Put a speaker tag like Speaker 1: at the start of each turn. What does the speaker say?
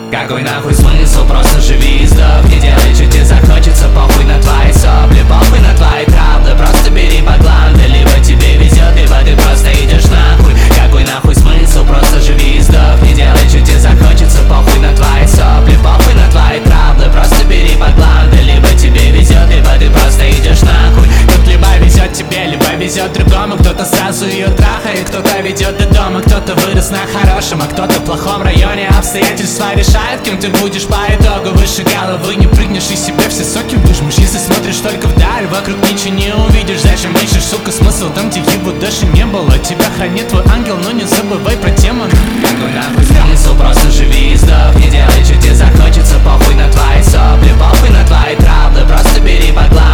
Speaker 1: Какой нахуй смысл, просто живи и сдох. Не делай, что тебе захочется, похуй на твои сопли, похуй на твои травмы. Просто бери по гланды, либо тебе везет, либо ты просто идешь нахуй. Какой нахуй смысл, просто живи и сдох. Не делай, что тебе захочется, похуй на твои сопли, похуй на твои травмы. Просто бери по гланды, либо тебе везет, либо ты просто идешь нахуй. Тут либо везет тебе, либо везет другому. Кто-то сразу ее трахает, кто-то ведет до дома, кто-то вырос на хорошем, а кто-то в плохом районе. Обстоятельства решают, кем ты будешь по итогу. Выше головы не прыгнешь и себе все соки выжмешь. Если смотришь только вдаль, вокруг ничего не увидишь. Зачем ищешь, сука, смысл там, где его даже не было? Тебя хранит твой ангел, но не забывай про тему. Какой нахуй смысл, просто живи и сдох. Не делай, что тебе захочется, похуй на твои сопли, похуй на твои травмы. Просто бери по глазу.